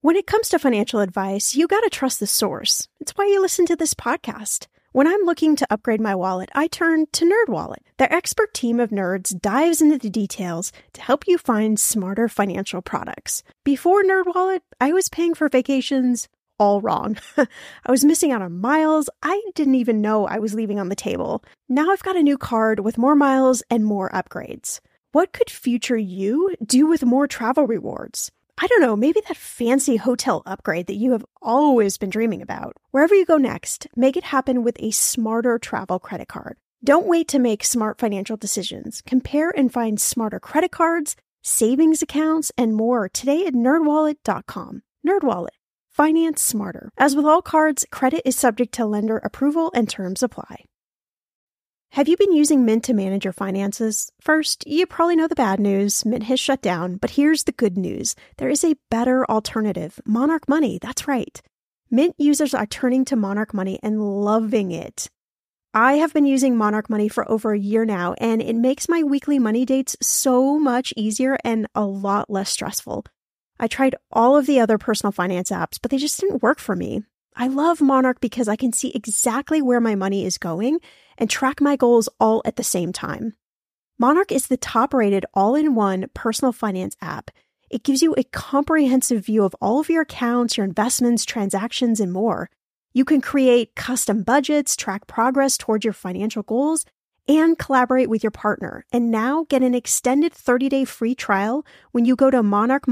When it comes to financial advice, you gotta trust the source. It's why you listen to this podcast. When I'm looking to upgrade my wallet, I turn to NerdWallet. Their expert team of nerds dives into the details to help you find smarter financial products. Before NerdWallet, I was paying for vacations all wrong. I was missing out on miles I didn't even know I was leaving on the table. Now I've got a new card with more miles and more upgrades. What could future you do with more travel rewards? I don't know, maybe that fancy hotel upgrade that you have always been dreaming about. Wherever you go next, make it happen with a smarter travel credit card. Don't wait to make smart financial decisions. Compare and find smarter credit cards, savings accounts, and more today at nerdwallet.com. NerdWallet. Finance smarter. As with all cards, credit is subject to lender approval and terms apply. Have you been using Mint to manage your finances? First, you probably know the bad news. Mint has shut down, but here's the good news. There is a better alternative, Monarch Money. That's right. Mint users are turning to Monarch Money and loving it. I have been using Monarch Money for over a year now, and it makes my weekly money dates so much easier and a lot less stressful. I tried all of the other personal finance apps, but they just didn't work for me. I love Monarch because I can see exactly where my money is going and track my goals all at the same time. Monarch is the top-rated all-in-one personal finance app. It gives you a comprehensive view of all of your accounts, your investments, transactions, and more. You can create custom budgets, track progress towards your financial goals, and collaborate with your partner. And now get an extended 30-day free trial when you go to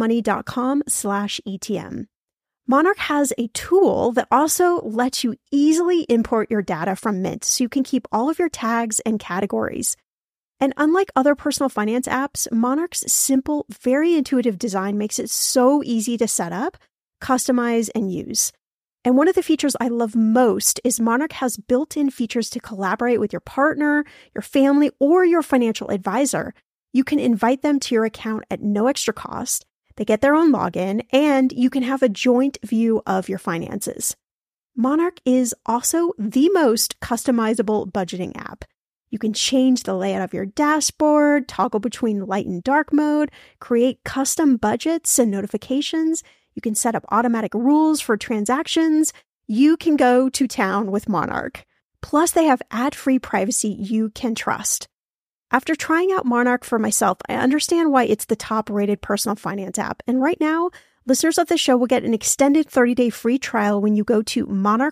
monarchmoney.com/ETM. Monarch has a tool that also lets you easily import your data from Mint so you can keep all of your tags and categories. And unlike other personal finance apps, Monarch's simple, very intuitive design makes it so easy to set up, customize, and use. And one of the features I love most is Monarch has built-in features to collaborate with your partner, your family, or your financial advisor. You can invite them to your account at no extra cost. They get their own login, and you can have a joint view of your finances. Monarch is also the most customizable budgeting app. You can change the layout of your dashboard, toggle between light and dark mode, create custom budgets and notifications. You can set up automatic rules for transactions. You can go to town with Monarch. Plus, they have ad-free privacy you can trust. After trying out Monarch for myself, I understand why it's the top-rated personal finance app. And right now, listeners of the show will get an extended 30-day free trial when you go to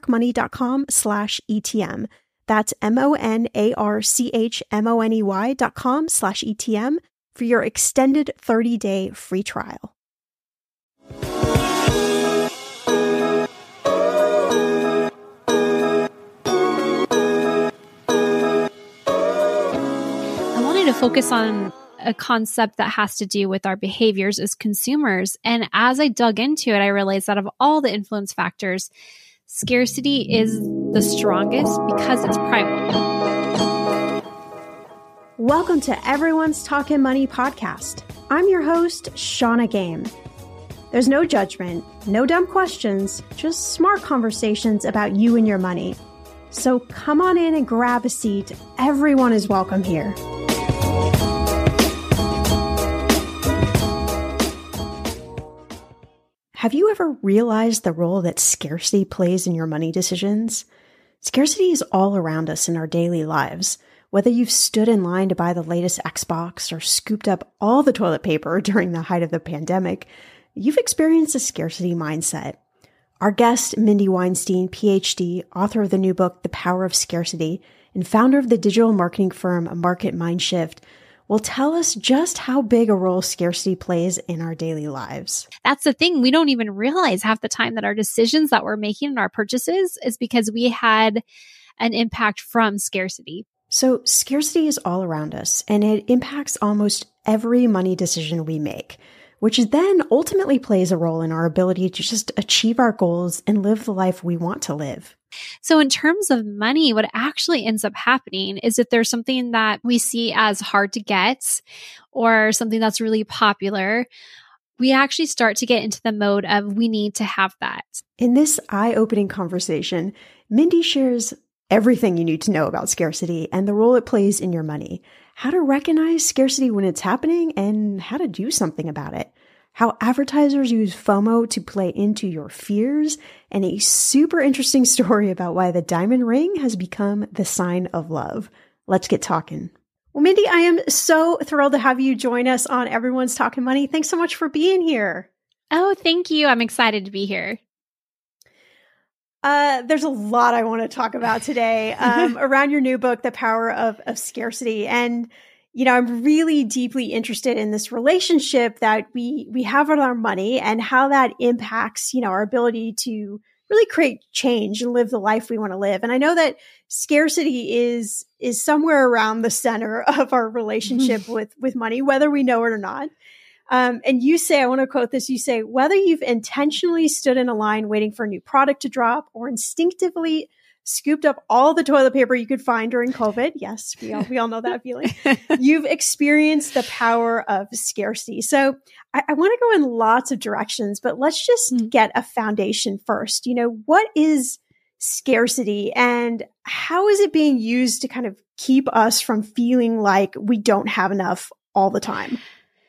monarchmoney.com/ETM. That's monarchmoney.com/ETM for your extended 30-day free trial. To focus on a concept that has to do with our behaviors as consumers. And as I dug into it, I realized that of all the influence factors, scarcity is the strongest because it's primal. Welcome to Everyone's Talkin' Money podcast. I'm your host, Shauna Game. There's no judgment, no dumb questions, just smart conversations about you and your money. So come on in and grab a seat. Everyone is welcome here. Have you ever realized the role that scarcity plays in your money decisions? Scarcity is all around us in our daily lives. Whether you've stood in line to buy the latest Xbox or scooped up all the toilet paper during the height of the pandemic, you've experienced a scarcity mindset. Our guest, Mindy Weinstein, PhD, author of the new book, The Power of Scarcity, and founder of the digital marketing firm Market Mindshift, will tell us just how big a role scarcity plays in our daily lives. That's the thing. We don't even realize half the time that our decisions that we're making in our purchases is because we had an impact from scarcity. So scarcity is all around us, and it impacts almost every money decision we make, which then ultimately plays a role in our ability to just achieve our goals and live the life we want to live. So in terms of money, what actually ends up happening is if there's something that we see as hard to get or something that's really popular, we actually start to get into the mode of we need to have that. In this eye-opening conversation, Mindy shares everything you need to know about scarcity and the role it plays in your money, how to recognize scarcity when it's happening, and how to do something about it, how advertisers use FOMO to play into your fears, and a super interesting story about why the diamond ring has become the sign of love. Let's get talking. Well, Mindy, I am so thrilled to have you join us on Everyone's Talking Money. Thanks so much for being here. Oh, thank you. I'm excited to be here. There's a lot I want to talk about today around your new book, The Power of Scarcity. And, you know, I'm really deeply interested in this relationship that we have with our money and how that impacts, you know, our ability to really create change and live the life we want to live. And I know that scarcity is somewhere around the center of our relationship with money, whether we know it or not. And you say, I want to quote this, you say, whether you've intentionally stood in a line waiting for a new product to drop or instinctively scooped up all the toilet paper you could find during COVID. Yes, we all know that feeling. You've experienced the power of scarcity. So I want to go in lots of directions, but let's just get a foundation first. You know, what is scarcity and how is it being used to kind of keep us from feeling like we don't have enough all the time?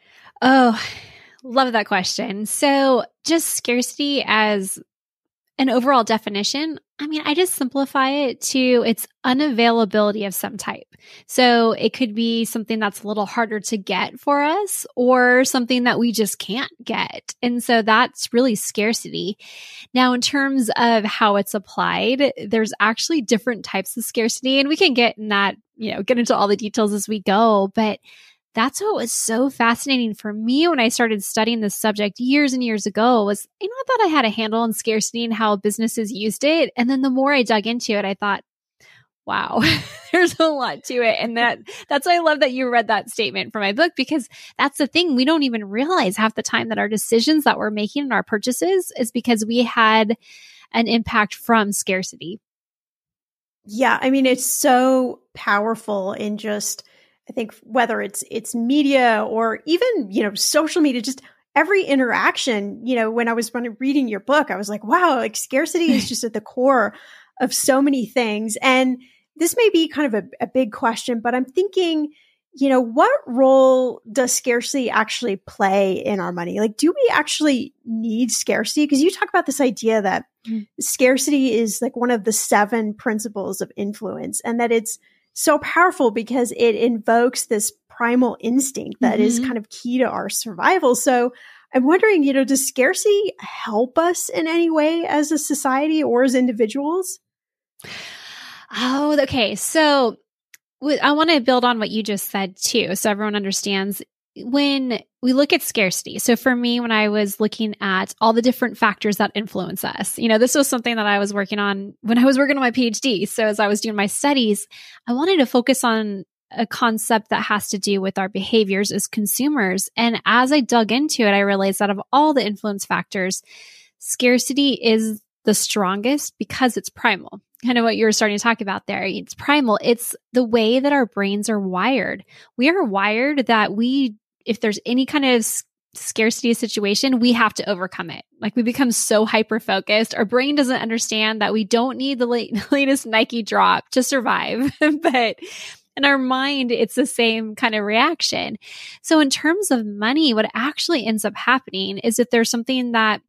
Oh, love that question. So just scarcity as an overall definition, I mean, I just simplify it to its unavailability of some type. So it could be something that's a little harder to get for us or something that we just can't get. And so that's really scarcity. Now, in terms of how it's applied, there's actually different types of scarcity, and we can get in that, you know, get into all the details as we go, but that's what was so fascinating for me when I started studying this subject years and years ago was, you know, I thought I had a handle on scarcity and how businesses used it. And then the more I dug into it, I thought, wow, there's a lot to it. And that's why I love that you read that statement from my book, because that's the thing. We don't even realize half the time that our decisions that we're making in our purchases is because we had an impact from scarcity. Yeah. I mean, it's so powerful in just, I think whether it's media or even, you know, social media, just every interaction, you know, when I was reading your book, I was like, wow, like scarcity is just at the core of so many things. And this may be kind of a big question, but I'm thinking, you know, what role does scarcity actually play in our money? Like, do we actually need scarcity? Because you talk about this idea that scarcity is like one of the 7 principles of influence, and that it's so powerful because it invokes this primal instinct that is kind of key to our survival. So I'm wondering, you know, does scarcity help us in any way as a society or as individuals? Oh, okay. So I want to build on what you just said too, so everyone understands. When we look at scarcity, so for me, when I was looking at all the different factors that influence us, you know, this was something that I was working on when I was working on my PhD. So as I was doing my studies, I wanted to focus on a concept that has to do with our behaviors as consumers. And as I dug into it, I realized that of all the influence factors, scarcity is the strongest because it's primal. Kind of what you were starting to talk about there. It's primal. It's the way that our brains are wired. We are wired that if there's any kind of scarcity situation, we have to overcome it. Like we become so hyper-focused. Our brain doesn't understand that we don't need the latest Nike drop to survive. But in our mind, it's the same kind of reaction. So in terms of money, what actually ends up happening is if there's something that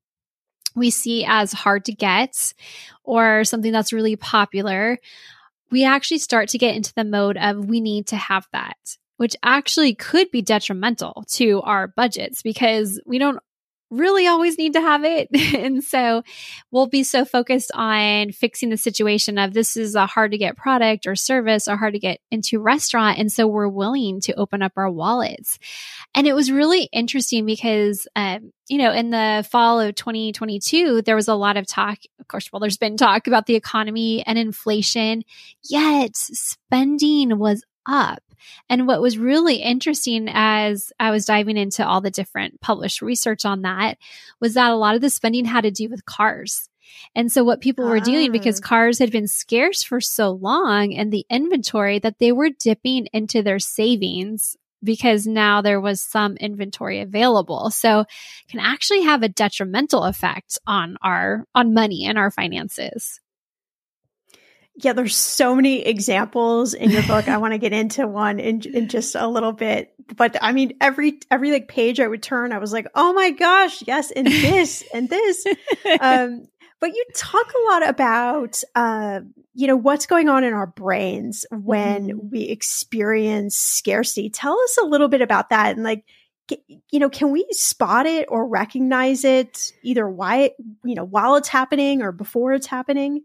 we see as hard to get or something that's really popular, we actually start to get into the mode of we need to have that, which actually could be detrimental to our budgets because we don't really always need to have it. And so we'll be so focused on fixing the situation of this is a hard to get product or service or hard to get into restaurant. And so we're willing to open up our wallets. And it was really interesting because, you know, in the fall of 2022, there was a lot of talk, of course, well, there's been talk about the economy and inflation, yet spending was up. And what was really interesting as I was diving into all the different published research on that was that a lot of the spending had to do with cars. And so what people were doing, because cars had been scarce for so long and the inventory, that they were dipping into their savings because now there was some inventory available. So it can actually have a detrimental effect on money and our finances. Yeah, there's so many examples in your book. I want to get into one in just a little bit. But I mean, every like page I would turn, I was like, oh my gosh, yes, and this and this. But you talk a lot about, what's going on in our brains when we experience scarcity. Tell us a little bit about that. And like, can we spot it or recognize it either while it's happening or before it's happening?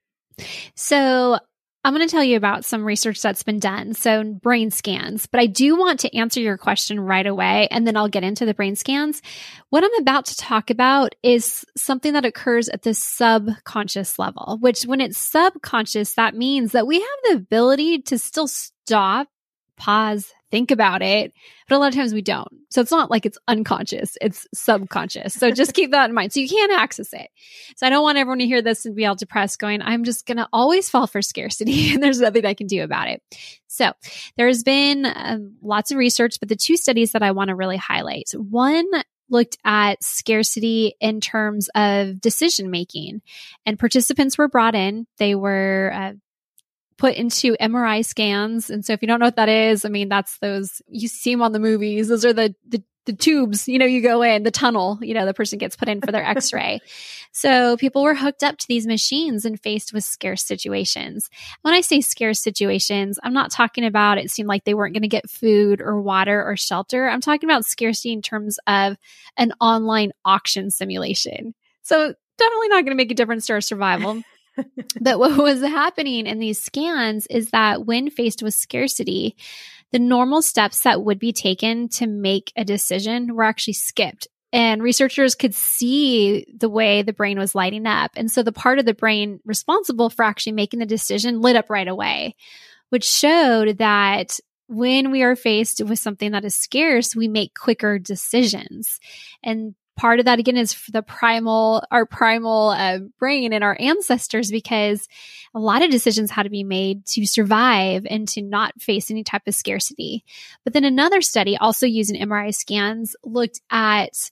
So I'm going to tell you about some research that's been done. So brain scans, but I do want to answer your question right away, and then I'll get into the brain scans. What I'm about to talk about is something that occurs at the subconscious level, which when it's subconscious, that means that we have the ability to still stop, pause, think about it, but a lot of times we don't. So it's not like it's unconscious, it's subconscious. So just keep that in mind. So you can't access it. So I don't want everyone to hear this and be all depressed going, I'm just going to always fall for scarcity and there's nothing I can do about it. So there's been lots of research, but the two studies that I want to really highlight, one looked at scarcity in terms of decision making, and participants were brought in. They were put into MRI scans. And so if you don't know what that is, I mean, that's those, you see them on the movies. Those are the tubes, you go in, the tunnel, the person gets put in for their x-ray. So people were hooked up to these machines and faced with scarce situations. When I say scarce situations, I'm not talking about it seemed like they weren't going to get food or water or shelter. I'm talking about scarcity in terms of an online auction simulation. So definitely not going to make a difference to our survival. But what was happening in these scans is that when faced with scarcity, the normal steps that would be taken to make a decision were actually skipped. And researchers could see the way the brain was lighting up. And so the part of the brain responsible for actually making the decision lit up right away, which showed that when we are faced with something that is scarce, we make quicker decisions. And part of that, again, is for our primal brain and our ancestors, because a lot of decisions had to be made to survive and to not face any type of scarcity. But then another study, also using MRI scans, looked at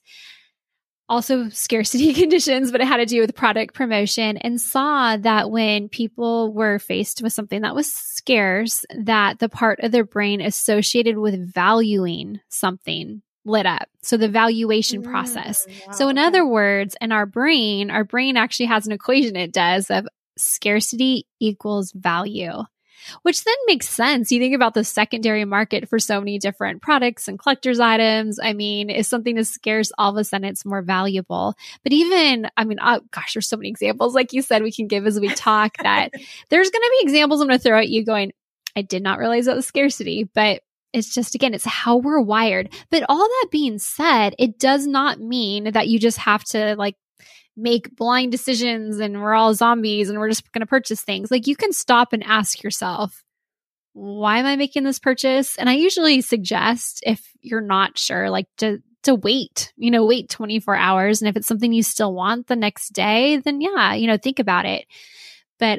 also scarcity conditions, but it had to do with product promotion, and saw that when people were faced with something that was scarce, that the part of their brain associated with valuing something lit up. So the valuation process. Wow. So in other words, in our brain actually has an equation it does of scarcity equals value, which then makes sense. You think about the secondary market for so many different products and collector's items. I mean, if something is scarce, all of a sudden it's more valuable. But even, there's so many examples, like you said, we can give as we talk, that there's going to be examples I'm going to throw at you going, I did not realize that was scarcity, but it's just, again, it's how we're wired. But all that being said, it does not mean that you just have to make blind decisions and we're all zombies and we're just going to purchase things. Like, you can stop and ask yourself, why am I making this purchase? And I usually suggest, if you're not sure, to wait, wait 24 hours. And if it's something you still want the next day, then think about it. But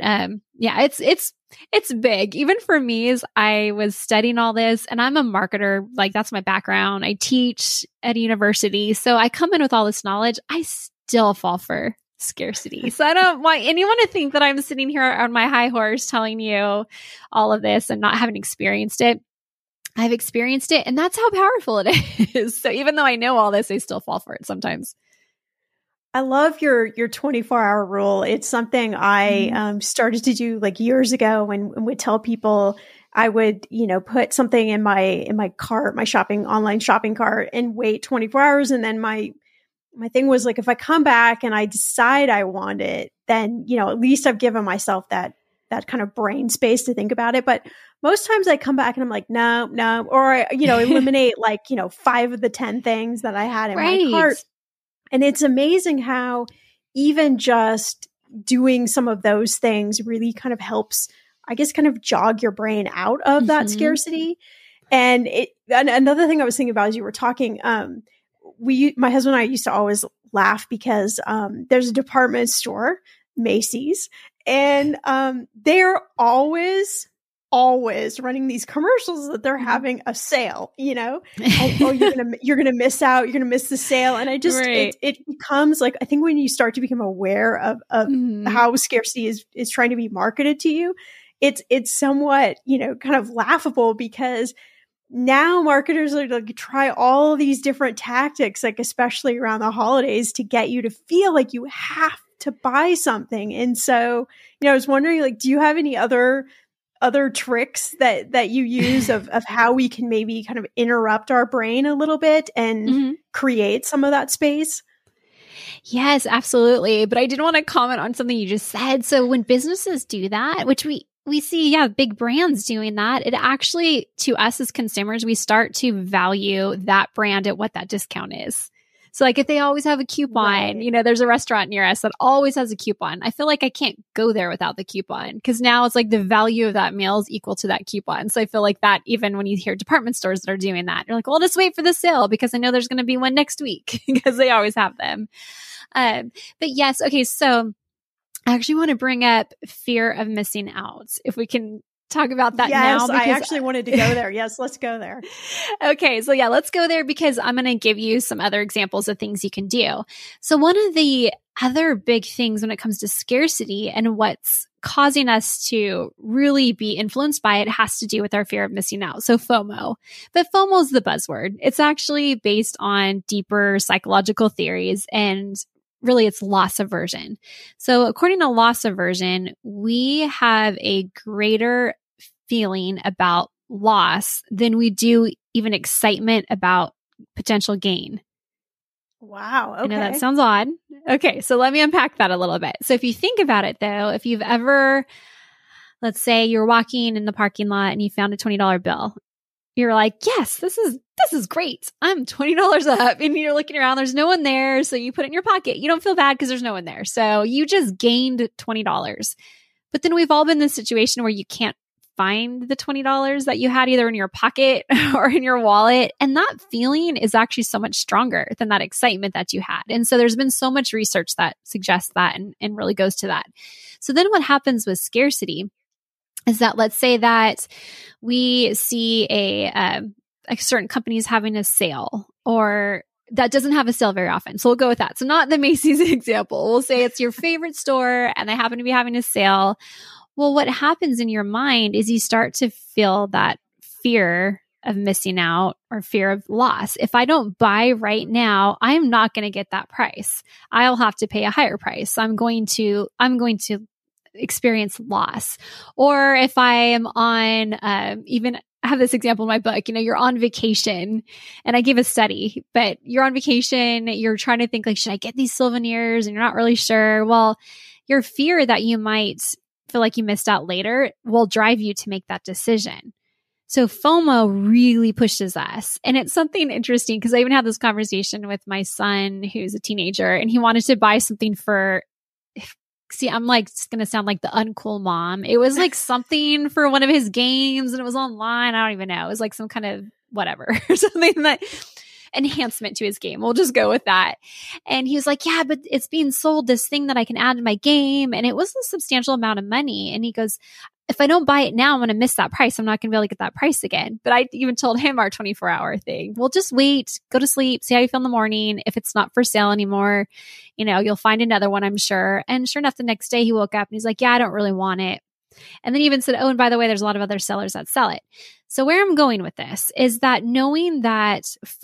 it's big. Even for me, as I was studying all this, and I'm a marketer, that's my background. I teach at a university. So I come in with all this knowledge. I still fall for scarcity. So I don't want anyone to think that I'm sitting here on my high horse telling you all of this and not having experienced it. I've experienced it, and that's how powerful it is. So even though I know all this, I still fall for it sometimes. I love your 24-hour rule. It's something I started to do years ago when we tell people I would, put something in my cart, my online shopping cart, and wait 24 hours. And then my thing was if I come back and I decide I want it, then, at least I've given myself that kind of brain space to think about it. But most times I come back and I'm like, no, or I, eliminate 5 of the 10 things that I had in my cart. And it's amazing how even just doing some of those things really kind of helps, I guess, kind of jog your brain out of that scarcity. And another thing I was thinking about as you were talking, my husband and I used to always laugh because there's a department store, Macy's, and they're always always running these commercials that they're having a sale, and oh, you're gonna miss out, you're gonna miss the sale. And I just it becomes like, I think when you start to become aware of how scarcity is trying to be marketed to you, it's somewhat, kind of laughable, because now marketers are like try all these different tactics, like especially around the holidays, to get you to feel like you have to buy something. And so, I was wondering, like, do you have any other tricks that you use of how we can maybe kind of interrupt our brain a little bit and create some of that space? Yes, absolutely. But I did want to comment on something you just said. So when businesses do that, which we see, big brands doing that, it actually, to us as consumers, we start to value that brand at what that discount is. So like if they always have a coupon, right. There's a restaurant near us that always has a coupon. I feel like I can't go there without the coupon, because now it's like the value of that meal is equal to that coupon. So I feel like that even when you hear department stores that are doing that, you're like, well, just wait for the sale because I know there's going to be one next week because they always have them. But yes. Okay. So I actually want to bring up fear of missing out. If we can talk about that now. Yes, I actually wanted to go there. Yes, let's go there. Okay, so let's go there, because I'm going to give you some other examples of things you can do. So one of the other big things when it comes to scarcity and what's causing us to really be influenced by it has to do with our fear of missing out. So FOMO. But FOMO is the buzzword. It's actually based on deeper psychological theories, and really it's loss aversion. So according to loss aversion, we have a greater feeling about loss than we do even excitement about potential gain. Wow. Okay. I know that sounds odd. Okay. So let me unpack that a little bit. So if you think about it though, if you've ever, let's say you're walking in the parking lot and you found a $20 bill, you're like, yes, this is great. I'm $20 up. And you're looking around, there's no one there. So you put it in your pocket. You don't feel bad because there's no one there. So you just gained $20. But then we've all been in this situation where you can't find the $20 that you had either in your pocket or in your wallet. And that feeling is actually so much stronger than that excitement that you had. And so there's been so much research that suggests that and really goes to that. So then what happens with scarcity is that, let's say that we see a certain company's having a sale, or that doesn't have a sale very often. So we'll go with that. So not the Macy's example. We'll say it's your favorite store and they happen to be having a sale. Well, what happens in your mind is you start to feel that fear of missing out or fear of loss. If I don't buy right now, I'm not going to get that price. I'll have to pay a higher price. I'm going to experience loss. Or if I am on, even I have this example in my book, you're on vacation, and I gave a study, but you're on vacation, you're trying to think like, should I get these souvenirs? And you're not really sure. Well, your fear that you might feel like you missed out later will drive you to make that decision. So FOMO really pushes us. And it's something interesting because I even had this conversation with my son who's a teenager, and he wanted to buy something for, see, I'm like, it's going to sound like the uncool mom. It was like something for one of his games, and it was online. I don't even know. It was like some kind of whatever, or something that enhancement to his game. We'll just go with that. And he was like, yeah, but it's being sold, this thing that I can add to my game. And it was a substantial amount of money. And he goes, if I don't buy it now, I'm going to miss that price. I'm not going to be able to get that price again. But I even told him our 24-hour thing. Well, just wait, go to sleep, see how you feel in the morning. If it's not for sale anymore, you'll find another one, I'm sure. And sure enough, the next day he woke up and he's like, yeah, I don't really want it. And then he even said, oh, and by the way, there's a lot of other sellers that sell it. So where I'm going with this is that knowing that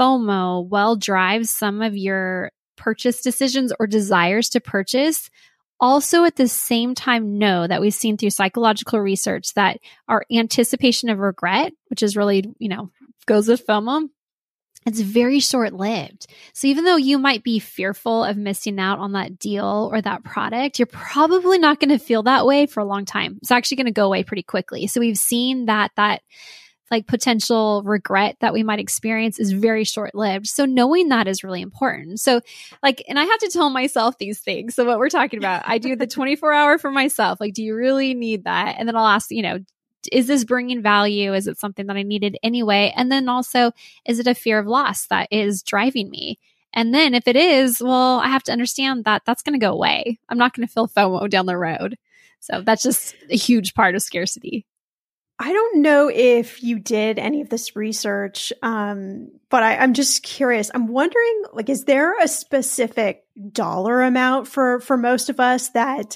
FOMO drives some of your purchase decisions or desires to purchase, also at the same time know that we've seen through psychological research that our anticipation of regret, which is really, goes with FOMO, it's very short-lived. So even though you might be fearful of missing out on that deal or that product, you're probably not going to feel that way for a long time. It's actually going to go away pretty quickly. So we've seen that like potential regret that we might experience is very short-lived. So knowing that is really important. So and I have to tell myself these things. So what we're talking about, I do the 24-hour for myself. Like, do you really need that? And then I'll ask, is this bringing value? Is it something that I needed anyway? And then also, is it a fear of loss that is driving me? And then if it is, well, I have to understand that that's going to go away. I'm not going to feel FOMO down the road. So that's just a huge part of scarcity. I don't know if you did any of this research, but I'm just curious. I'm wondering, like, is there a specific dollar amount for most of us that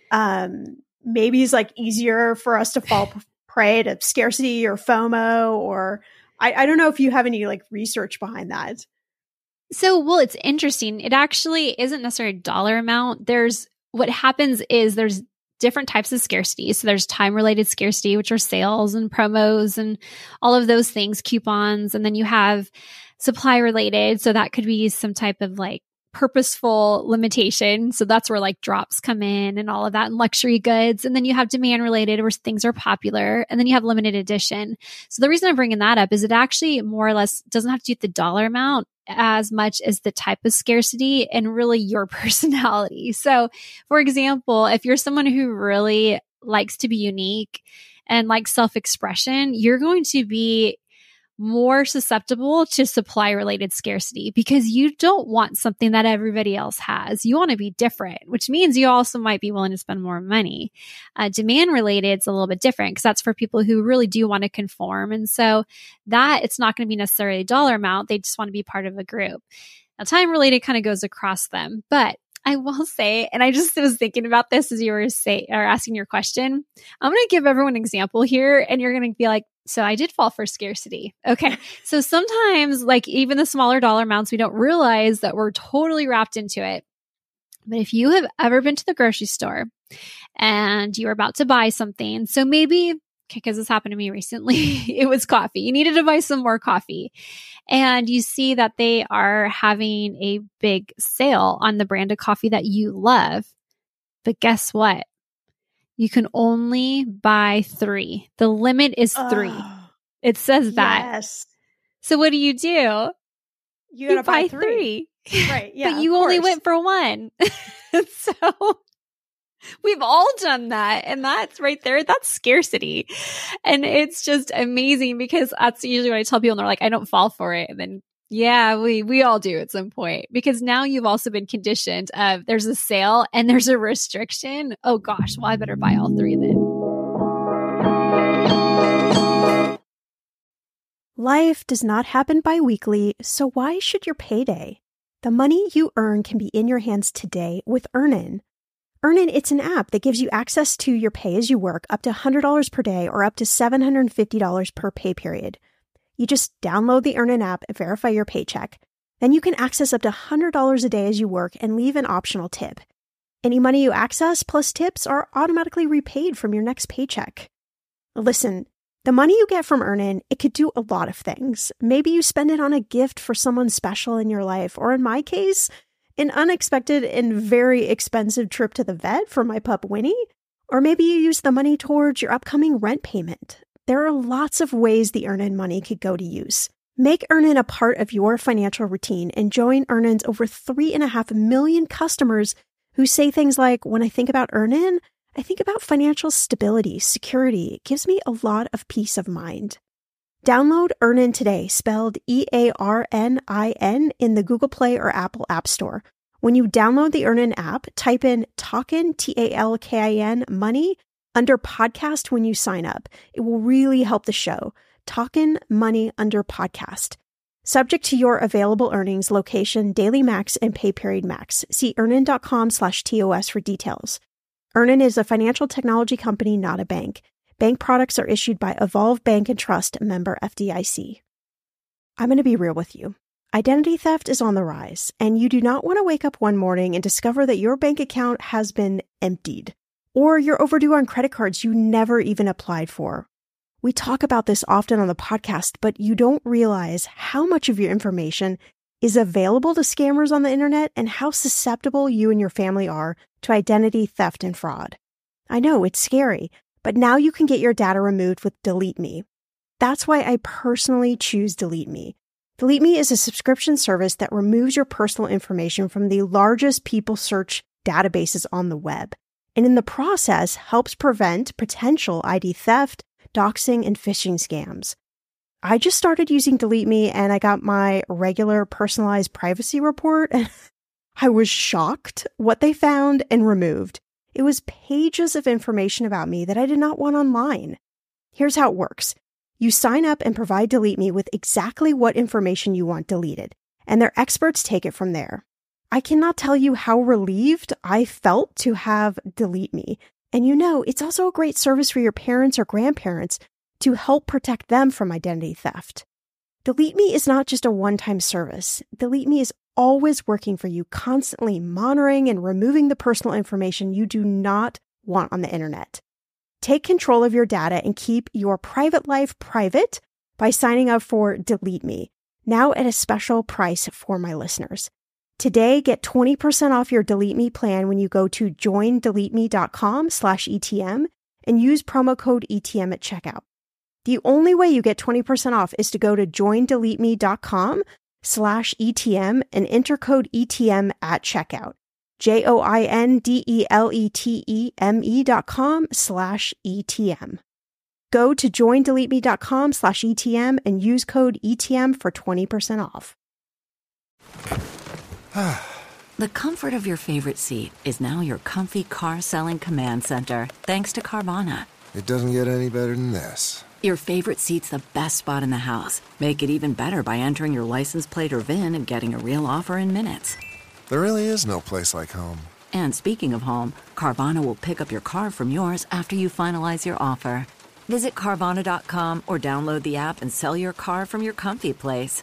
maybe is like easier for us to fall prey to scarcity or FOMO? Or I don't know if you have any like research behind that. So, well, it's interesting. It actually isn't necessarily a dollar amount. What happens is there's different types of scarcity. So there's time-related scarcity, which are sales and promos and all of those things, coupons. And then you have supply-related. So that could be some type of like purposeful limitation. So that's where like drops come in and all of that, and luxury goods. And then you have demand-related, where things are popular. And then you have limited edition. So the reason I'm bringing that up is it actually more or less doesn't have to do with the dollar amount as much as the type of scarcity and really your personality. So, for example, if you're someone who really likes to be unique and likes self-expression, you're going to be more susceptible to supply related scarcity because you don't want something that everybody else has. You want to be different, which means you also might be willing to spend more money. Demand related is a little bit different because that's for people who really do want to conform. And so that it's not going to be necessarily a dollar amount. They just want to be part of a group. Now, time related kind of goes across them, but I will say, and I just was thinking about this as you were asking your question. I'm going to give everyone an example here, and you're going to be like, so I did fall for scarcity. Okay. So sometimes, like even the smaller dollar amounts, we don't realize that we're totally wrapped into it. But if you have ever been to the grocery store and you're about to buy something, so maybe, because this happened to me recently, it was coffee. You needed to buy some more coffee. And you see that they are having a big sale on the brand of coffee that you love. But guess what? You can only buy 3. The limit is 3. It says that. Yes. So what do? You gotta buy 3. Right. Yeah. But you only went for 1. So we've all done that. And that's right there. That's scarcity. And it's just amazing because that's usually what I tell people. And they're like, I don't fall for it. And then, yeah, we all do at some point, because now you've also been conditioned of there's a sale and there's a restriction. Oh gosh, well, I better buy all 3 then. Life does not happen bi-weekly, so why should your payday? The money you earn can be in your hands today with Earnin. Earnin, it's an app that gives you access to your pay as you work up to $100 per day or up to $750 per pay period. You just download the Earnin app and verify your paycheck. Then you can access up to $100 a day as you work and leave an optional tip. Any money you access plus tips are automatically repaid from your next paycheck. Listen, the money you get from Earnin, it could do a lot of things. Maybe you spend it on a gift for someone special in your life, or in my case, an unexpected and very expensive trip to the vet for my pup Winnie. Or maybe you use the money towards your upcoming rent payment. There are lots of ways the Earnin money could go to use. Make Earnin a part of your financial routine and join Earnin's over 3.5 million customers who say things like, when I think about Earnin, I think about financial stability, security. It gives me a lot of peace of mind. Download Earnin today, spelled EARNIN, in the Google Play or Apple App Store. When you download the Earnin app, type in Talkin, TALKIN, money, under podcast when you sign up. It will really help the show. Talkin' money under podcast. Subject to your available earnings, location, daily max, and pay period max. See earnin.com/TOS for details. Earnin is a financial technology company, not a bank. Bank products are issued by Evolve Bank and Trust, member FDIC. I'm going to be real with you. Identity theft is on the rise, and you do not want to wake up one morning and discover that your bank account has been emptied. Or you're overdue on credit cards you never even applied for. We talk about this often on the podcast, but you don't realize how much of your information is available to scammers on the internet and how susceptible you and your family are to identity theft and fraud. I know, it's scary, but now you can get your data removed with Delete Me. That's why I personally choose Delete Me. Delete Me is a subscription service that removes your personal information from the largest people search databases on the web, and in the process helps prevent potential ID theft, doxing, and phishing scams. I just started using Delete Me and I got my regular personalized privacy report and I was shocked what they found and removed. It was pages of information about me that I did not want online. Here's how it works. You sign up and provide Delete Me with exactly what information you want deleted, and their experts take it from there. I cannot tell you how relieved I felt to have Delete Me. And it's also a great service for your parents or grandparents to help protect them from identity theft. Delete Me is not just a one-time service. Delete Me is always working for you, constantly monitoring and removing the personal information you do not want on the internet. Take control of your data and keep your private life private by signing up for Delete Me, now at a special price for my listeners. Today, get 20% off your Delete Me plan when you go to joindeleteme.com/ETM and use promo code ETM at checkout. The only way you get 20% off is to go to joindeleteme.com/ETM and enter code ETM at checkout. joindeleteme.com/ETM. Go to joindeleteme.com/ETM and use code ETM for 20% off. The comfort of your favorite seat is now your comfy car selling command center, thanks to Carvana. It doesn't get any better than this. Your favorite seat's the best spot in the house. Make it even better by entering your license plate or VIN and getting a real offer in minutes. There really is no place like home. And speaking of home, Carvana will pick up your car from yours after you finalize your offer. Visit Carvana.com or download the app and sell your car from your comfy place.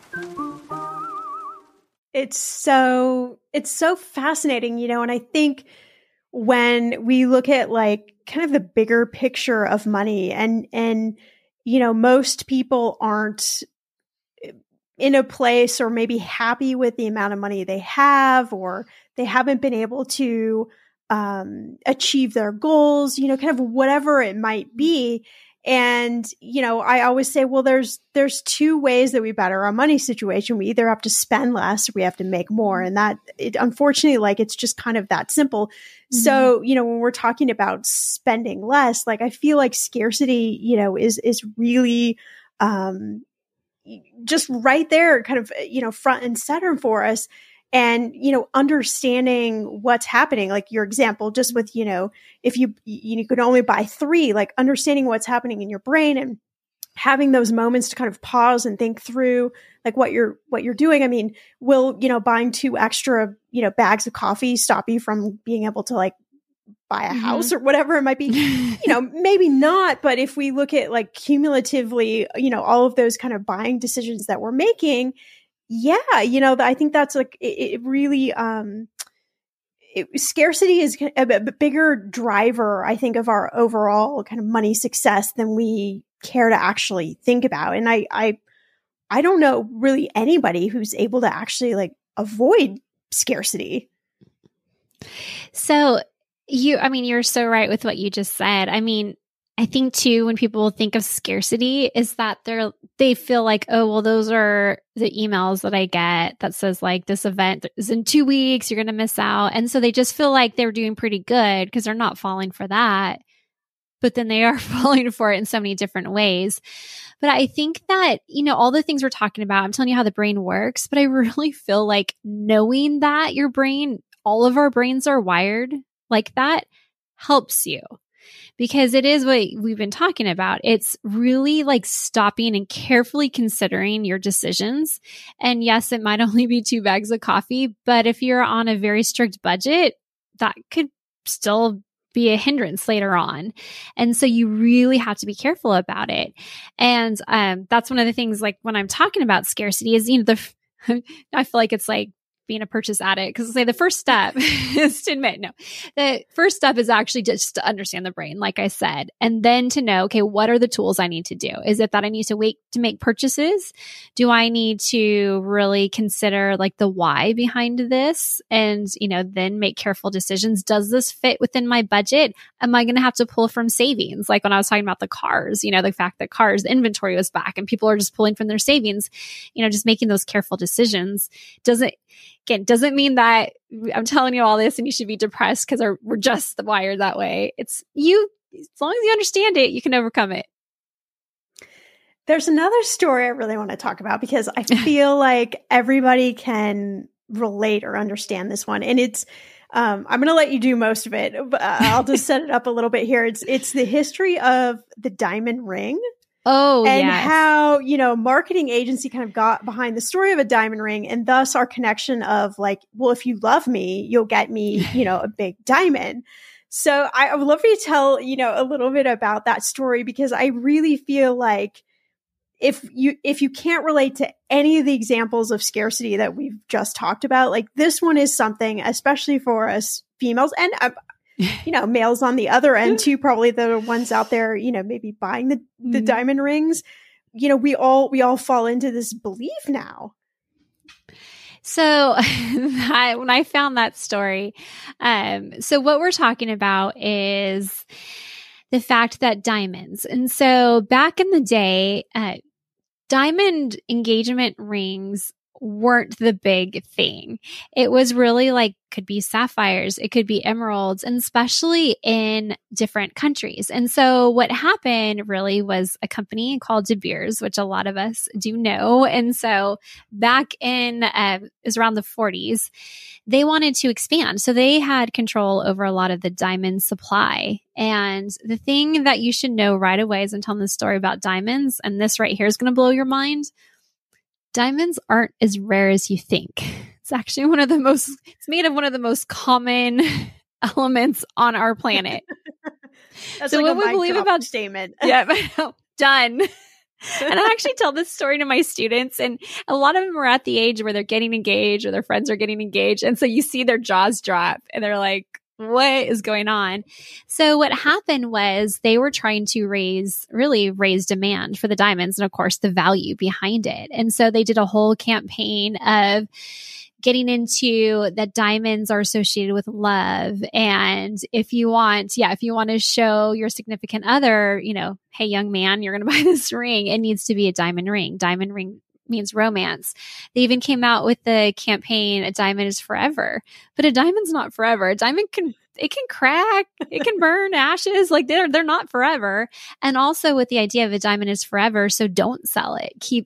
It's so fascinating, and I think when we look at like kind of the bigger picture of money and most people aren't in a place or maybe happy with the amount of money they have, or they haven't been able to achieve their goals, kind of whatever it might be. And, I always say, well, there's two ways that we better our money situation. We either have to spend less or we have to make more. And unfortunately, it's just kind of that simple. Mm-hmm. So, when we're talking about spending less, I feel like scarcity, is really, just right there kind of, front and center for us. And, understanding what's happening, like your example, just with, if you could only buy 3, understanding what's happening in your brain and having those moments to kind of pause and think through what you're doing. I mean, will, buying 2 extra, bags of coffee stop you from being able to buy a house or whatever it might be? Maybe not. But if we look at cumulatively, all of those kind of buying decisions that we're making, yeah, I think that's it really, scarcity is a bigger driver, I think, of our overall kind of money success than we care to actually think about. And I don't know really anybody who's able to actually avoid scarcity. So you're so right with what you just said. I mean, I think too, when people think of scarcity, is that they feel like, oh, well, those are the emails that I get that says this event is in 2 weeks, you're going to miss out. And so they just feel like they're doing pretty good because they're not falling for that. But then they are falling for it in so many different ways. But I think that, all the things we're talking about, I'm telling you how the brain works, but I really feel like knowing that all of our brains are wired like that helps you. Because it is what we've been talking about. It's really stopping and carefully considering your decisions. And yes, it might only be 2 bags of coffee, but if you're on a very strict budget, that could still be a hindrance later on. And so you really have to be careful about it. And that's one of the things, when I'm talking about scarcity is, I feel like it's being a purchase addict, because the first step is to admit, the first step is actually just to understand the brain, like I said, and then to know, okay, what are the tools I need to do? Is it that I need to wait to make purchases? Do I need to really consider the why behind this and, then make careful decisions? Does this fit within my budget? Am I going to have to pull from savings? Like when I was talking about the cars, the fact that cars inventory was back and people are just pulling from their savings, just making those careful decisions. Doesn't mean that I'm telling you all this and you should be depressed because we're just wired that way. It's as long as you understand it, you can overcome it. There's another story I really want to talk about because I feel like everybody can relate or understand this one. And it's I'm going to let you do most of it, but I'll just set it up a little bit here. It's the history of the diamond ring. Oh, and yes. how, marketing agency kind of got behind the story of a diamond ring, and thus our connection of like, well, if you love me, you'll get me, a big diamond. So I would love for you to tell, a little bit about that story, because I really feel like if you can't relate to any of the examples of scarcity that we've just talked about, like this one is something, especially for us females and males on the other end too, probably the ones out there, maybe buying the diamond rings, we all fall into this belief now. So when I found that story, so what we're talking about is the fact that diamonds. And so back in the day, diamond engagement rings weren't the big thing. It was really like, could be sapphires, it could be emeralds, and especially in different countries. And so what happened really was a company called De Beers, which a lot of us do know. And so back in, it was around the 40s, they wanted to expand. So they had control over a lot of the diamond supply. And the thing that you should know right away as I'm telling this story about diamonds, and this right here is going to blow your mind, diamonds aren't as rare as you think. It's actually it's made of one of the most common elements on our planet. That's so like what we believe about statement. Yeah, I know. Done. And I actually tell this story to my students, and a lot of them are at the age where they're getting engaged or their friends are getting engaged. And so you see their jaws drop and they're like, what is going on? So what happened was they were trying to raise demand for the diamonds and of course the value behind it. And so they did a whole campaign of getting into that diamonds are associated with love. And if you want to show your significant other, hey, young man, you're going to buy this ring, it needs to be a diamond ring. Diamond ring means romance. They even came out with the campaign, a diamond is forever, but a diamond's not forever. A diamond can crack, it can burn ashes. Like they're not forever. And also with the idea of a diamond is forever. So don't sell it. Keep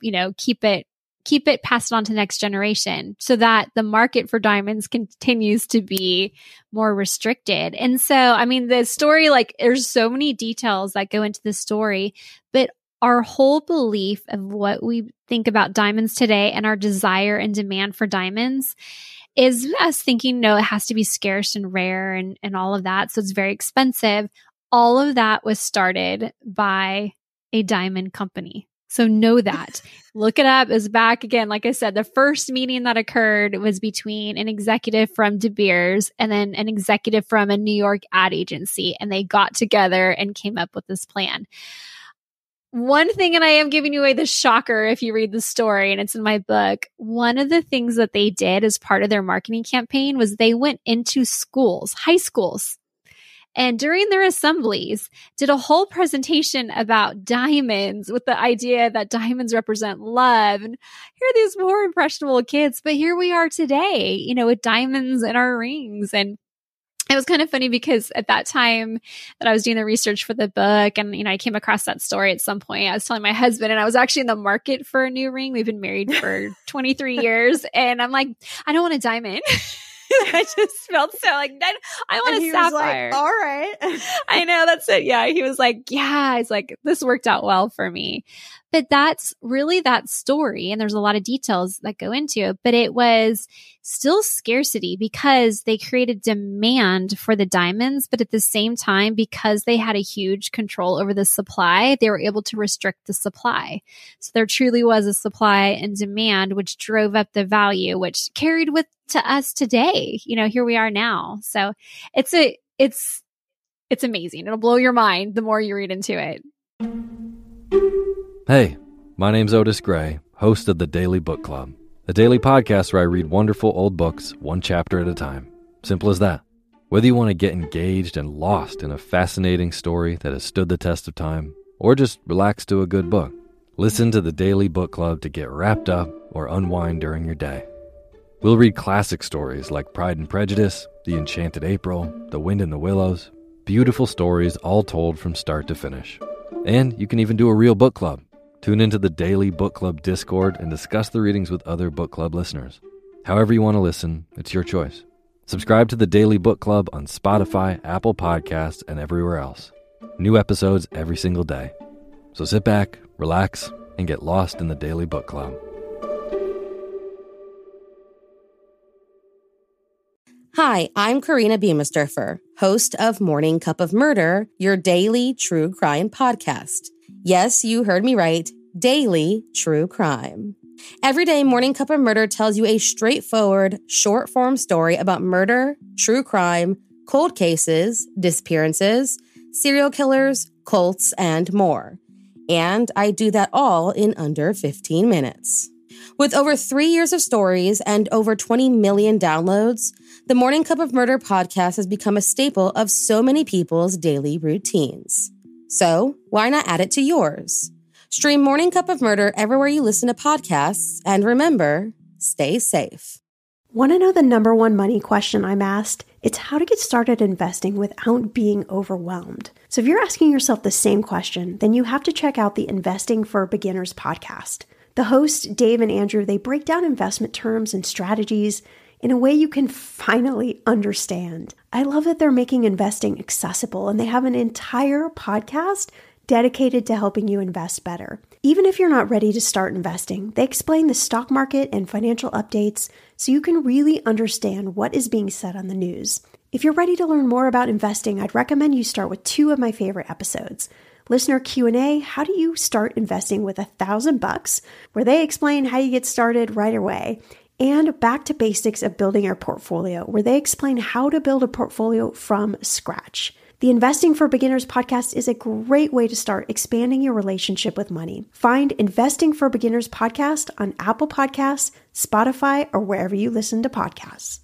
it, pass it on to the next generation so that the market for diamonds continues to be more restricted. And so, I mean, the story, like there's so many details that go into the story, but our whole belief of what we think about diamonds today and our desire and demand for diamonds is us thinking, no, it has to be scarce and rare and all of that. So it's very expensive. All of that was started by a diamond company. So know that. Look it up. It's back again. Like I said, the first meeting that occurred was between an executive from De Beers and then an executive from a New York ad agency. And they got together and came up with this plan. One thing, and I am giving you away the shocker if you read the story, and it's in my book. One of the things that they did as part of their marketing campaign was they went into schools, high schools, and during their assemblies did a whole presentation about diamonds with the idea that diamonds represent love. And here are these more impressionable kids, but here we are today, with diamonds in our rings. And it was kind of funny because at that time that I was doing the research for the book and, I came across that story at some point. I was telling my husband, and I was actually in the market for a new ring. We've been married for 23 years. And I'm like, I don't want a diamond. I just felt so like, I want a sapphire. Like, all right. I know, that's it. Yeah. He was like, yeah. He's like, this worked out well for me. But that's really that story. And there's a lot of details that go into it, but it was still scarcity because they created demand for the diamonds. But at the same time, because they had a huge control over the supply, they were able to restrict the supply. So there truly was a supply and demand, which drove up the value, which carried with to us today. Here we are now. So it's amazing. It'll blow your mind the more you read into it. Hey, my name's Otis Gray, host of the Daily Book Club, a daily podcast where I read wonderful old books one chapter at a time. Simple as that. Whether you want to get engaged and lost in a fascinating story that has stood the test of time, or just relax to a good book, listen to the Daily Book Club to get wrapped up or unwind during your day. We'll read classic stories like Pride and Prejudice, The Enchanted April, The Wind in the Willows, beautiful stories all told from start to finish. And you can even do a real book club. Tune into the Daily Book Club Discord and discuss the readings with other book club listeners. However you want to listen, it's your choice. Subscribe to the Daily Book Club on Spotify, Apple Podcasts, and everywhere else. New episodes every single day. So sit back, relax, and get lost in the Daily Book Club. Hi, I'm Karina Beamisturfer, host of Morning Cup of Murder, your daily true crime podcast. Yes, you heard me right. Daily true crime. Every day, Morning Cup of Murder tells you a straightforward, short-form story about murder, true crime, cold cases, disappearances, serial killers, cults, and more. And I do that all in under 15 minutes. With over 3 years of stories and over 20 million downloads, the Morning Cup of Murder podcast has become a staple of so many people's daily routines. So, why not add it to yours? Stream Morning Cup of Murder everywhere you listen to podcasts, and remember, stay safe. Want to know the number one money question I'm asked? It's how to get started investing without being overwhelmed. So if you're asking yourself the same question, then you have to check out the Investing for Beginners podcast. The hosts, Dave and Andrew, they break down investment terms and strategies in a way you can finally understand. I love that they're making investing accessible, and they have an entire podcast dedicated to helping you invest better. Even if you're not ready to start investing, they explain the stock market and financial updates so you can really understand what is being said on the news. If you're ready to learn more about investing, I'd recommend you start with 2 of my favorite episodes. Listener Q&A, How Do You Start Investing with $1,000, where they explain how you get started right away, and Back to Basics of Building Your Portfolio, where they explain how to build a portfolio from scratch. The Investing for Beginners podcast is a great way to start expanding your relationship with money. Find Investing for Beginners podcast on Apple Podcasts, Spotify, or wherever you listen to podcasts.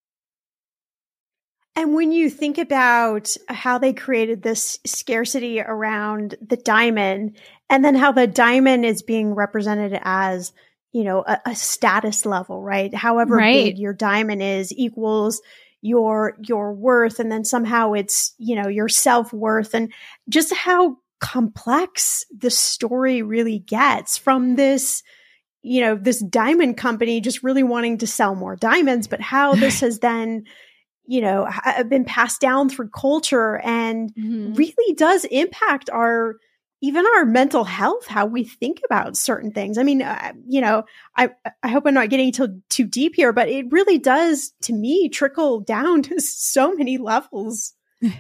And when you think about how they created this scarcity around the diamond, and then how the diamond is being represented as, you know, a status level, right? However big your diamond is equals your worth, and then somehow it's, you know, your self-worth, and just how complex the story really gets from this, you know, this diamond company just really wanting to sell more diamonds, but how this has then, you know, been passed down through culture and really does impact even our mental health, how we think about certain things. I mean, you know, I hope I'm not getting too deep here, but it really does, to me, trickle down to so many levels.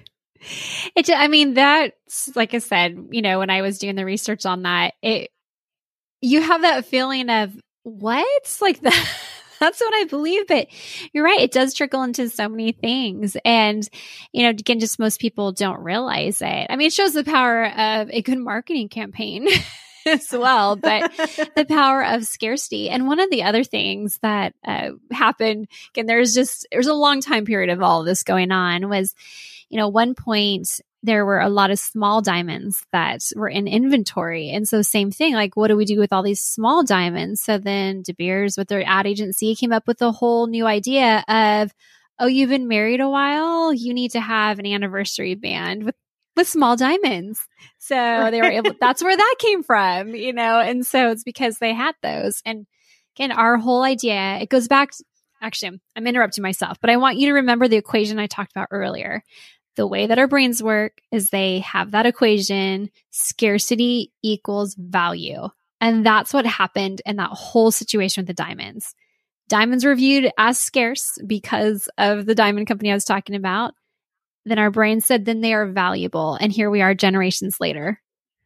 I mean, that's, like I said, you know, when I was doing the research on that, you have that feeling of, what? Like that. That's what I believe. But you're right. It does trickle into so many things. And, you know, again, just most people don't realize it. I mean, it shows the power of a good marketing campaign as well, but the power of scarcity. And one of the other things that happened, again, there's a long time period of all of this going on, was, you know, one point, there were a lot of small diamonds that were in inventory. And so same thing, like, what do we do with all these small diamonds? So then De Beers, with their ad agency, came up with a whole new idea of, oh, you've been married a while, you need to have an anniversary band with small diamonds. So they were able, that's where that came from, you know? And so it's because they had those. And again, our whole idea, it goes back to, actually, I'm interrupting myself, but I want you to remember the equation I talked about earlier. The way that our brains work is they have that equation, scarcity equals value. And that's what happened in that whole situation with the diamonds. Diamonds were viewed as scarce because of the diamond company I was talking about. Then our brain said, then they are valuable. And here we are generations later.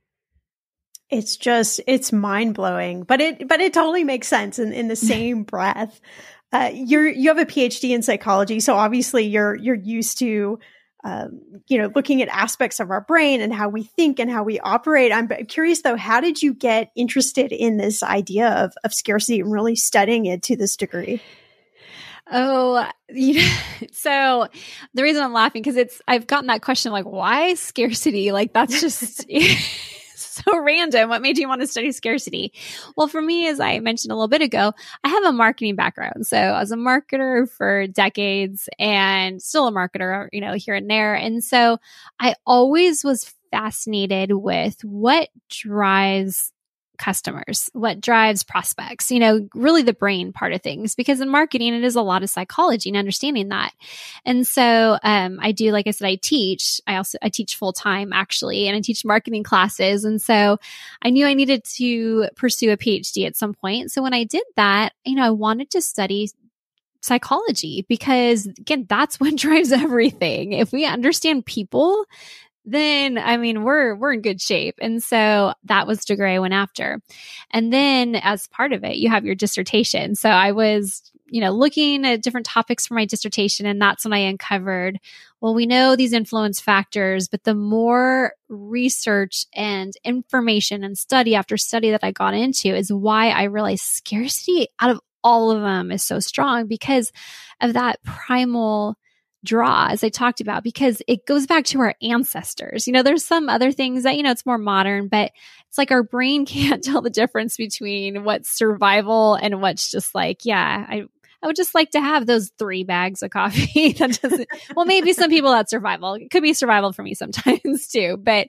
It's mind blowing, but it totally makes sense in the same breath. You have a PhD in psychology, so obviously you're used to, you know, looking at aspects of our brain and how we think and how we operate. I'm curious though, how did you get interested in this idea of scarcity and really studying it to this degree? Oh, so the reason I'm laughing, because I've gotten that question, like, why scarcity? Like, that's just so random. What made you want to study scarcity? Well, for me, as I mentioned a little bit ago, I have a marketing background. So I was a marketer for decades and still a marketer, you know, here and there. And so I always was fascinated with what drives customers, what drives prospects, really the brain part of things, because in marketing, it is a lot of psychology and understanding that. And so, I do, like I said, I teach full time actually, and I teach marketing classes. And so I knew I needed to pursue a PhD at some point. So when I did that, I wanted to study psychology because, again, that's what drives everything. If we understand people, then, we're in good shape. And so that was the degree I went after. And then as part of it, you have your dissertation. So I was, looking at different topics for my dissertation. And that's when I uncovered, well, we know these influence factors, but the more research and information and study after study that I got into is why I realized scarcity out of all of them is so strong because of that primal draw, as I talked about, because it goes back to our ancestors. There's some other things that, it's more modern, but it's like our brain can't tell the difference between what's survival and what's just like, I would just like to have those 3 bags of coffee. That doesn't, well, maybe some people that's survival. It could be survival for me sometimes too, but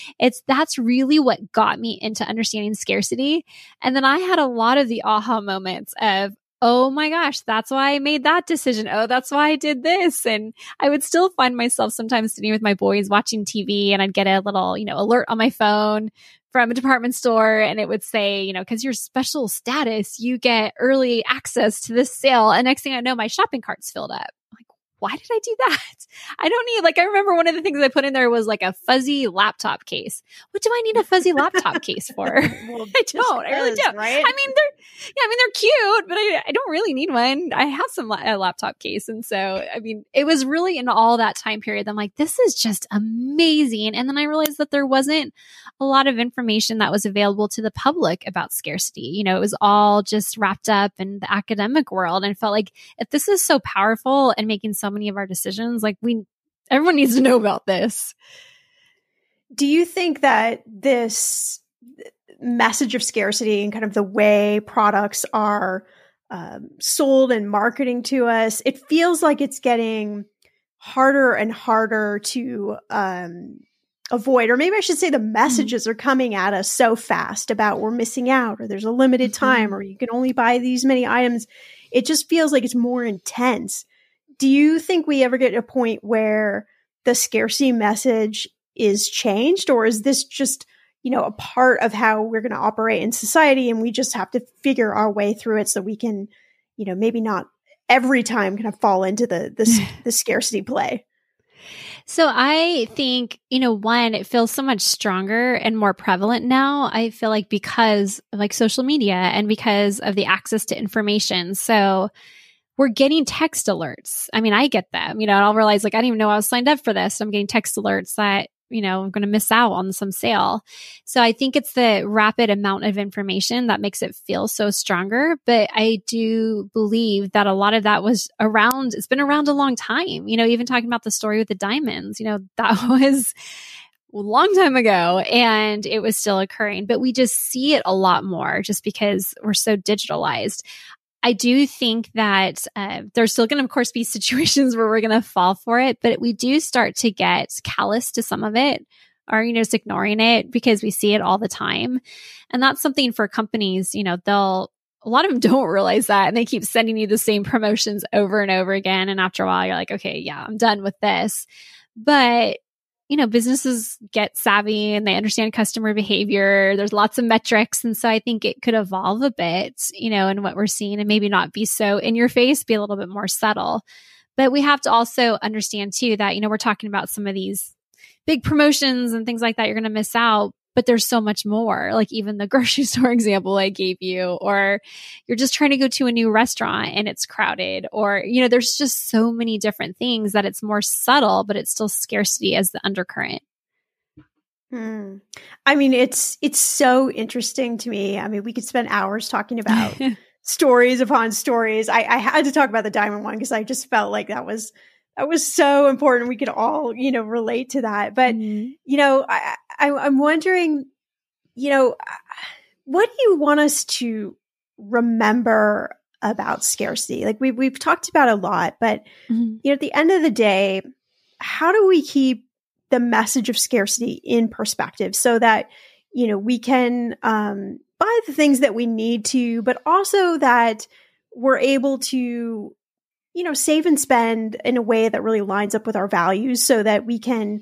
that's really what got me into understanding scarcity. And then I had a lot of the aha moments of, oh my gosh, that's why I made that decision. Oh, that's why I did this. And I would still find myself sometimes sitting with my boys watching TV and I'd get a little, alert on my phone from a department store. And it would say, because your special status, you get early access to this sale. And next thing I know, my shopping cart's filled up. Like, why did I do that? I don't need, I remember one of the things I put in there was like a fuzzy laptop case. What do I need a fuzzy laptop case for? Well, I really don't. Right? They're cute, but I don't really need one. I have a laptop case. And so, it was really in all that time period. I'm like, this is just amazing. And then I realized that there wasn't a lot of information that was available to the public about scarcity. It was all just wrapped up in the academic world, and felt like if this is so powerful and making so many of our decisions, everyone needs to know about this. Do you think that this message of scarcity and kind of the way products are sold and marketing to us, it feels like it's getting harder and harder to avoid, or maybe I should say the messages are coming at us so fast about we're missing out, or there's a limited time, or you can only buy these many items. It just feels like it's more intense. Do you think we ever get to a point where the scarcity message is changed, or is this just, a part of how we're going to operate in society, and we just have to figure our way through it so we can, maybe not every time kind of fall into the scarcity play? So I think, one, it feels so much stronger and more prevalent now. I feel like because of social media and because of the access to information. So we're getting text alerts. I get them, and I'll realize I didn't even know I was signed up for this. I'm getting text alerts that, I'm going to miss out on some sale. So I think it's the rapid amount of information that makes it feel so stronger. But I do believe that a lot of that was around, it's been around a long time, even talking about the story with the diamonds, that was a long time ago and it was still occurring, but we just see it a lot more just because we're so digitalized. I do think that there's still going to, of course, be situations where we're going to fall for it, but we do start to get callous to some of it, or, just ignoring it because we see it all the time. And that's something for companies, a lot of them don't realize that, and they keep sending you the same promotions over and over again. And after a while, you're like, okay, yeah, I'm done with this. But businesses get savvy and they understand customer behavior. There's lots of metrics. And so I think it could evolve a bit, in what we're seeing, and maybe not be so in your face, be a little bit more subtle. But we have to also understand too that, we're talking about some of these big promotions and things like that you're going to miss out. But there's so much more, like even the grocery store example I gave you, or you're just trying to go to a new restaurant and it's crowded, or, there's just so many different things that it's more subtle, but it's still scarcity as the undercurrent. It's so interesting to me. We could spend hours talking about stories upon stories. I had to talk about the diamond one because I just felt like that was so important. We could all, relate to that. But, I'm wondering, what do you want us to remember about scarcity? We've talked about a lot, but, at the end of the day, how do we keep the message of scarcity in perspective so that, we can, buy the things that we need to, but also that we're able to, save and spend in a way that really lines up with our values so that we can,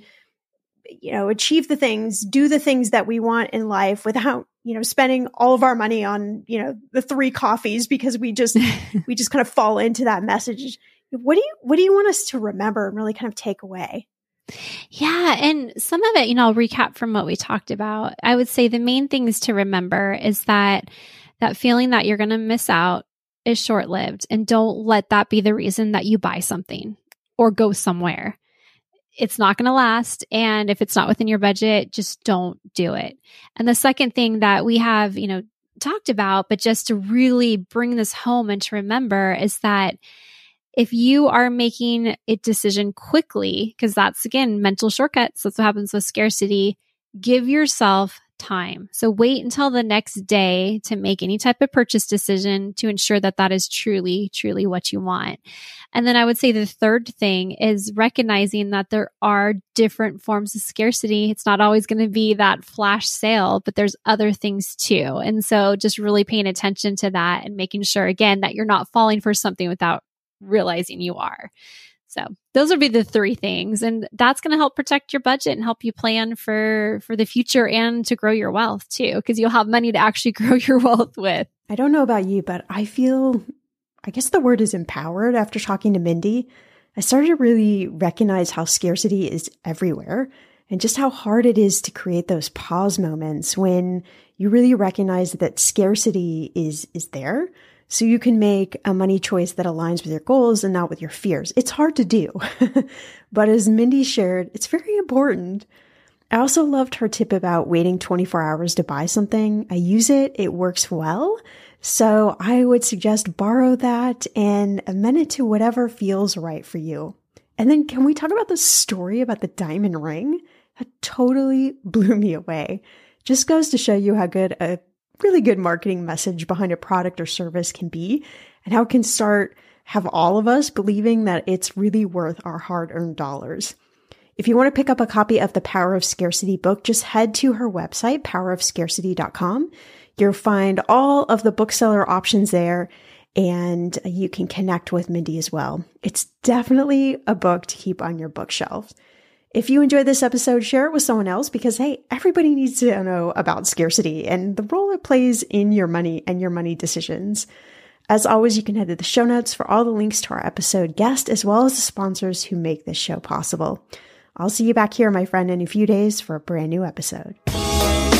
achieve the things, do the things that we want in life without, spending all of our money on, the 3 coffees because we just kind of fall into that message. What do you want us to remember and really kind of take away? Yeah. And some of it, I'll recap from what we talked about. I would say the main things to remember is that feeling that you're going to miss out is short-lived, and don't let that be the reason that you buy something or go somewhere. It's not going to last. And if it's not within your budget, just don't do it. And the second thing that we have, talked about, but just to really bring this home and to remember is that if you are making a decision quickly, because that's, again, mental shortcuts, that's what happens with scarcity, give yourself time. So wait until the next day to make any type of purchase decision to ensure that that is truly, truly what you want. And then I would say the third thing is recognizing that there are different forms of scarcity. It's not always going to be that flash sale, but there's other things too. And so just really paying attention to that and making sure, again, that you're not falling for something without realizing you are. So those would be the 3 things. And that's going to help protect your budget and help you plan for the future and to grow your wealth too, because you'll have money to actually grow your wealth with. I don't know about you, but I guess the word is empowered after talking to Mindy. I started to really recognize how scarcity is everywhere and just how hard it is to create those pause moments when you really recognize that scarcity is there. So you can make a money choice that aligns with your goals and not with your fears. It's hard to do, but as Mindy shared, it's very important. I also loved her tip about waiting 24 hours to buy something. I use it. It works well. So I would suggest borrow that and amend it to whatever feels right for you. And then can we talk about the story about the diamond ring? That totally blew me away. Just goes to show you how good a really good marketing message behind a product or service can be, and how it can have all of us believing that it's really worth our hard-earned dollars. If you want to pick up a copy of the Power of Scarcity book, just head to her website, powerofscarcity.com. You'll find all of the bookseller options there, and you can connect with Mindy as well. It's definitely a book to keep on your bookshelf. If you enjoyed this episode, share it with someone else because, hey, everybody needs to know about scarcity and the role it plays in your money and your money decisions. As always, you can head to the show notes for all the links to our episode guest, as well as the sponsors who make this show possible. I'll see you back here, my friend, in a few days for a brand new episode.